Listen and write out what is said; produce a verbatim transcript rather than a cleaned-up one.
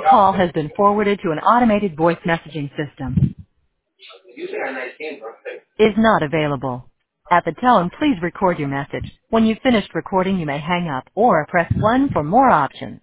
call has been forwarded to an automated voice messaging system. Is not available. At the tone, please record your message. When you've finished recording, you may hang up or press one for more options.